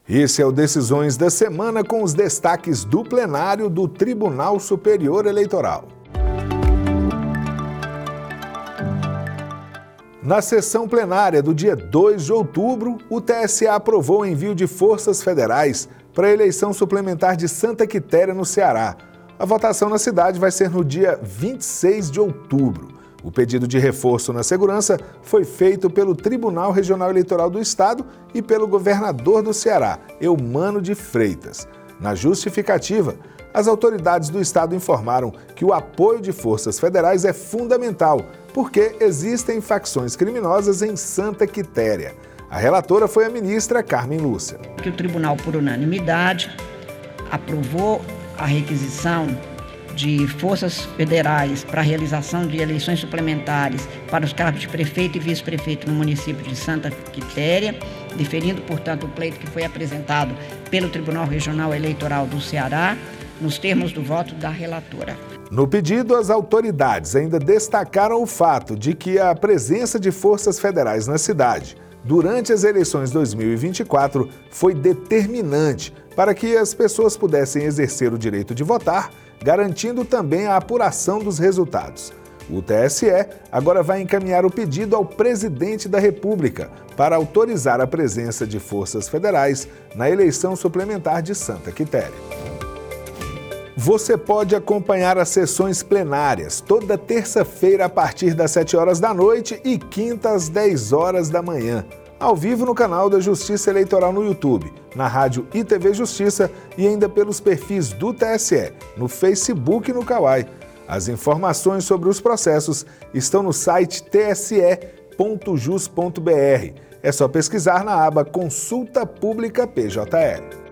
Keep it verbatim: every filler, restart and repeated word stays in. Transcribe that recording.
Esse é o Decisões da Semana com os destaques do plenário do Tribunal Superior Eleitoral. Na sessão plenária do dia dois de outubro, o T S E aprovou o envio de forças federais para a eleição suplementar de Santa Quitéria, no Ceará. A votação na cidade vai ser no dia vinte e seis de outubro. O pedido de reforço na segurança foi feito pelo Tribunal Regional Eleitoral do Estado e pelo governador do Ceará, Eumano de Freitas. Na justificativa, as autoridades do Estado informaram que o apoio de forças federais é fundamental, porque existem facções criminosas em Santa Quitéria. A relatora foi a ministra Carmen Lúcia. Que o tribunal, por unanimidade, aprovou a requisição de forças federais para a realização de eleições suplementares para os cargos de prefeito e vice-prefeito no município de Santa Quitéria, deferindo, portanto, o pleito que foi apresentado pelo Tribunal Regional Eleitoral do Ceará, nos termos do voto da relatora. No pedido, as autoridades ainda destacaram o fato de que a presença de forças federais na cidade durante as eleições dois mil e vinte e quatro foi determinante para que as pessoas pudessem exercer o direito de votar, garantindo também a apuração dos resultados. O T S E agora vai encaminhar o pedido ao presidente da República para autorizar a presença de forças federais na eleição suplementar de Santa Quitéria. Você pode acompanhar as sessões plenárias toda terça-feira a partir das sete horas da noite e quinta às dez horas da manhã, ao vivo no canal da Justiça Eleitoral no YouTube, na rádio I T V Justiça e ainda pelos perfis do T S E, no Facebook e no Kawai. As informações sobre os processos estão no site t s e ponto jus ponto b r. É só pesquisar na aba Consulta Pública P J L.